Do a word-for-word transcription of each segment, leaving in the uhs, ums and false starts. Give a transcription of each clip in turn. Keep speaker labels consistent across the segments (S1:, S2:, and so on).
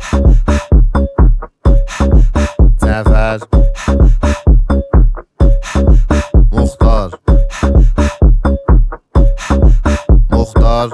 S1: زفر مختار مختار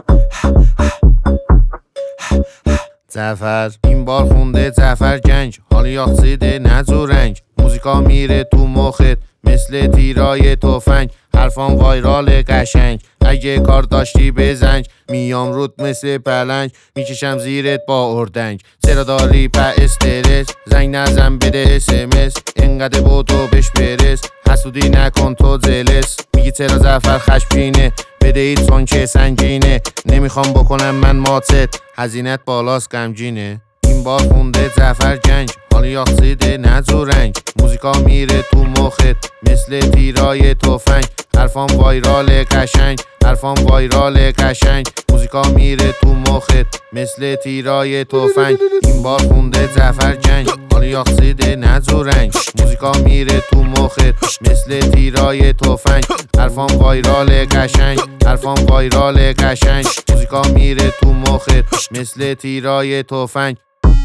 S1: زفر این بار خونده زفر گنج حالی یاخسیده نزو رنگ موزیکا میره تو مخت مثل تیرای تفنگ حرفان وایرال قشنگ اگه کار داشتی بزنگ میام رود مثل پلنگ میکشم زیرت با اردنگ چرا داری په استرس زنگ نزن بده اسمس انقدر بودو بش برس حسودی نکن تو زلس میگی چرا زفر خشمگینه بده ایت چون که سنگینه نمیخوام بکنم من ماتت هزینت بالاست غمگینه این بار خونده زفر گنج حالی یاخسیده نزو رنگ موزیکا میره تو مخت مثل تیرای تفنگ حرفان وایرال قشنگ حرفان وایرال قشنگ موزیکا میره تو مخت مثل تیرای تفنگ این بار خونده زفر گنج حالی یاخسیده نزو رنگ موزیکا میره تو مخت مثل تیرای تفنگ حرفان وایرال قشنگ حرفان وایرال قشنگ موزیکا میره تو مخت مثل تیرای تفنگ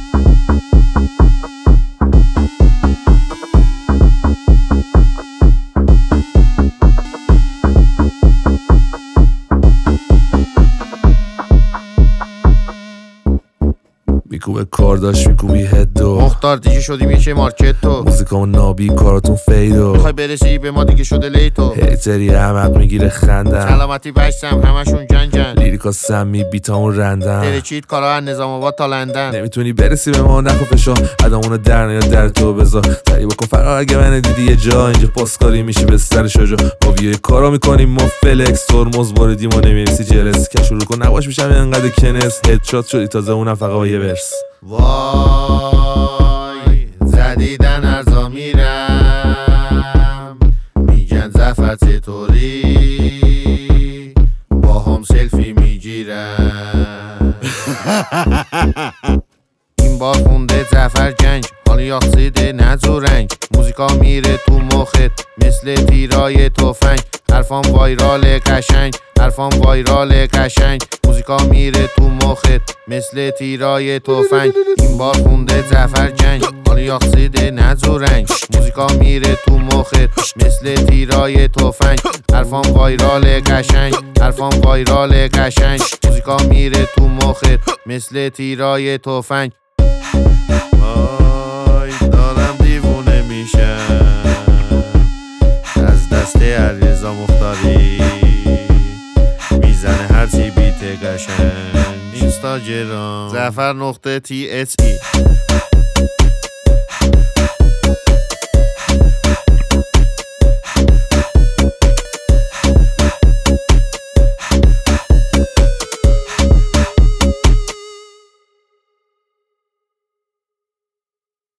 S2: میکوبه کار داشت میکوبی هدو
S1: مختار دیگه شدیم یه مارکت تو
S2: موزیکامون نابی کاراتون فیدو
S1: میخوای برسی به ما دیگه شده لیتو
S2: هیتری احمق میگیره خندم
S1: سلامتی بشتم همشون جنجن
S2: لیریکا سمی بیتامون رندم
S1: درچید کارا از نظام آباد تا لندن
S2: نمیتونی برسی به ما نخو فشا ادامونو در نیا در تو بذار سریع بکن فرار اگه من دیدی یه جا اینجا پاسکاری میشی به سر شجا ما ویای کارا میکنیم ما فلکس ترمز باردیم و نمیرسی جلس که شروع کن نباش میشم انقدر کنس هدشات شدی تازه اونم فقط با یه ورس
S1: وای زدیدن ارزا میرم میگن زفر چطوری با هم سلفی میگیرم این بار خونده زفر گنج حالی یاخسیده نزو رنگ موزیکا میره تو مخت مثل تیرای تفنگ حرفان وایرال قشنگ حرفان وایرال قشنگ موزیکا میره تو مخت مثل تیرای تفنگ این بار خونده زفر گنج حالی یاخسیده نزو رنگ موزیکا میره تو مخت مثل تیرای تفنگ حرفان وایرال قشنگ حرفان وایرال قشنگ موزیکا میره تو مخت مثل تیرای تفنگ وای دارم دیوونه میشم از دست علیرضا مختاری میزنه هرچی بیت قشنگ اینستاگرام زفر نقطه تی اس ای